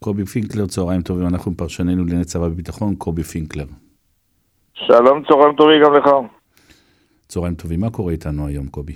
קובי פינקלר, צהריים טובים, אנחנו פרשננו לענייני צבא וביטחון, קובי פינקלר. שלום, צהריים טובים גם לך. צהריים טובים, מה קורה איתנו היום, קובי?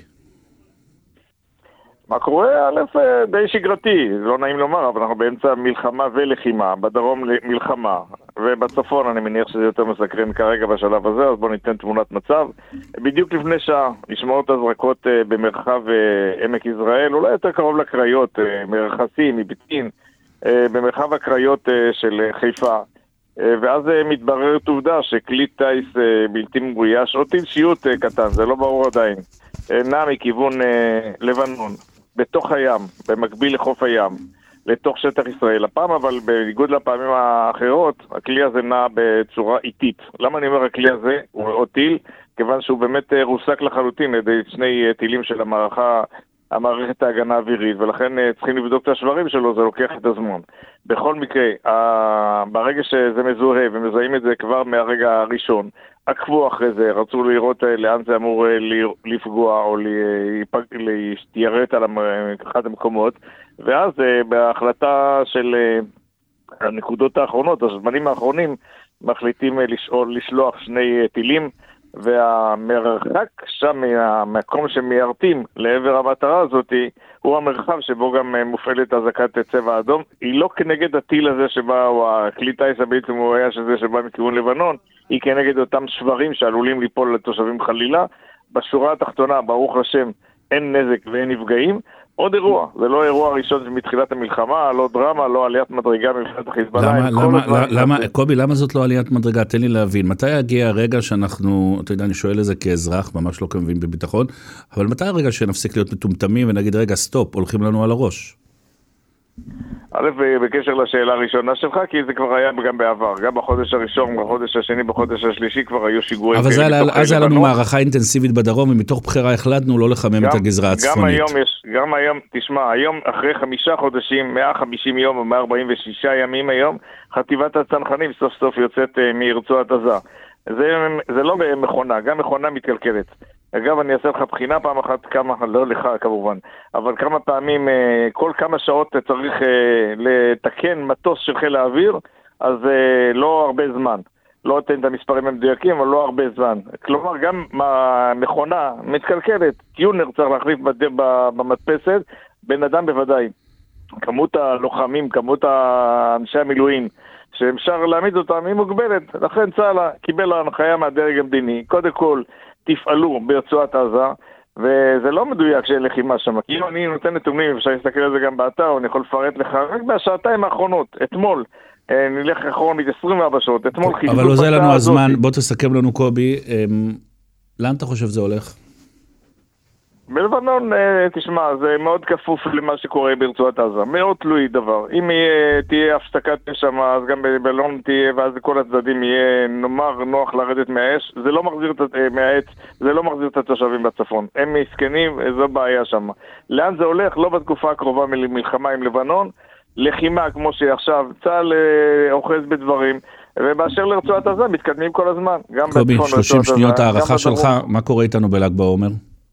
מה קורה? א', די שגרתי, לא נעים לומר, אבל אנחנו באמצע מלחמה ולחימה, בדרום מלחמה, ובצפון אני מניח שזה יותר מסקרן כרגע בשלב הזה, אז בואו ניתן תמונת מצב. בדיוק לפני שעה, לשמור את הזרקות במרחב עמק יזרעאל, אולי יותר קרוב לקריות, מרחסים, מביטין, במרחב הקריות של חיפה. ואז מתבררת עובדה שכלי טייס בלתי מבויש, או טיל שיוט קטן, זה לא ברור עדיין, נע מכיוון לבנון, בתוך הים, במקביל לחוף הים, לתוך שטח ישראל. הפעם אבל, בניגוד לפעמים האחרות, הכלי הזה נע בצורה איטית. למה אני אומר הכלי הזה הוא עוד טיל? כיוון שהוא באמת רוסק לחלוטין לידי שני טילים של המערכת ההגנה האווירית, ולכן צריכים לבדוק את השברים שלו, זה לוקח את הזמן. בכל מקרה, ברגע שזה מזוהה ומזהים את זה כבר מהרגע הראשון, עקבו אחרי זה, רצו לראות לאן זה אמור לפגוע או להתיירט על אחד המקומות, ואז בהחלטה של הנקודות האחרונות, הזמנים האחרונים, מחליטים לשלוח שני טילים, והמרחק שם מהמקום שמיירטים לעבר המטרה הזאת הוא המרחב שבו גם מופעלת אזעקת צבע אדום. היא לא כנגד הטיל הזה שבא, או הכלי טייס בעצם הוא היה שזה שבא מכיוון לבנון, היא כנגד אותם שברים שעלולים ליפול לתושבים חלילה. בשורה התחתונה, ברוך השם, אין נזק ואין נפגעים. עוד אירוע, זה לא אירוע ראשון מתחילת המלחמה, לא דרמה, לא עליית מדרגה מבחינת החיזבאללה. קובי, למה זאת לא עליית מדרגה? תן לי להבין. מתי יגיע הרגע שאנחנו, אתה יודע, אני שואל את זה כאזרח, ממש לא כמבין בביטחון, אבל מתי הרגע שנפסיק להיות מטומטמים ונגיד, רגע, סטופ, הולכים לנו על הראש? א', בקשר לשאלה הראשונה שלך, כי זה כבר היה גם בעבר, גם בחודש הראשון, בחודש השני, בחודש השלישי כבר היו שיגורים. אבל אז היה לנו מערכה אינטנסיבית בדרום, ומתוך בחירה החלטנו לא לחמם את הגזרה הצפונית. גם היום, תשמע, היום אחרי 5 חודשים, 150 יום או 146 ימים היום, חטיבת הצנחנים סוף סוף יוצאת מרצועת עזה. זה לא מכונה, גם מכונה מתקלקלת. אגב, אני אעשה לך בחינה פעם אחת, לא לך כמובן, אבל כמה פעמים, כל כמה שעות צריך לתקן מטוס של חיל האוויר, אז לא הרבה זמן. לא אתן את המספרים המדויקים, אבל לא הרבה זמן. כלומר, גם מכונה מתקלקלת, טיונר צריך להחליף במדפסת, בן אדם בוודאי. כמות הלוחמים, כמות אנשי המילואים, שאפשר להעמיד אותם היא מוגבלת. לכן צה"ל קיבל הנחיה מהדרג המדיני. קודם כל, תפעלו ברצועת עזה, וזה לא מדויק שאין לחימה שם. כי אם אני נותן נתונים, אפשר להסתכל על זה גם באתר, אני יכול לפרט לך רק בשעתיים האחרונות, אתמול, נלך אחרונית 24 שעות, אתמול חיזוק. אבל עוזר לנו הזמן, בוא תסכם לנו קובי, לאן אתה חושב זה הולך? בלבנון, תשמע, זה מאוד כפוף למה שקורה ברצועת עזה, מאוד תלוי דבר. אם תהיה הפסקת שם, אז גם בלבנון תהיה, ואז כל הצדדים יהיה נוח לרדת מהאש, זה לא מחזיר מהעץ, זה לא מחזיר את התושבים בצפון. הם מסכנים, זו בעיה שם. לאן זה הולך? לא בתקופה הקרובה מלחמה עם לבנון, לחימה כמו שעכשיו, צה"ל אוחז בדברים, ובאשר לרצועת עזה מתקדמים כל הזמן. קובי, 30 שניות הערכה שלך, מה קורה איתנו בל"ג בעומר?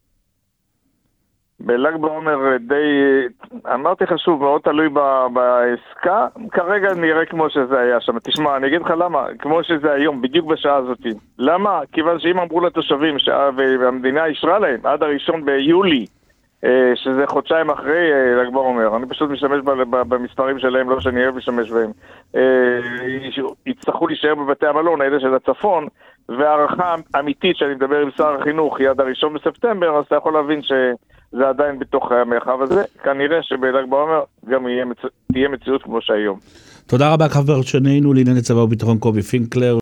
בל"ג בעומר אמרתי לך שוב, מאוד תלוי בעסקה, כרגע נראה כמו שזה היה שם. תשמע, אני אגיד לך למה, כמו שזה היום, בדיוק בשעה הזאת. למה? כיוון שאם אמרו לתושבים, והמדינה אישרה להם, עד 1 ביולי, שזה חודשיים אחרי ל"ג בעומר, אני פשוט משתמש במספרים שלהם, לא שאני אוהב לשמש בהם, יצטרכו להישאר בבתי המלון, האלה של הצפון, והערכה אמיתית שאני מדבר עם שר החינוך, יד 1 בספטמבר, אז אתה יכול להבין זה עדיין בתוך המרחב הזה, כנראה שבל"ג בעומר גם תהיה מציאות כמו שהיום. תודה רבה, חבר שנינו לענייני צבא וביטחון קובי פינקלר.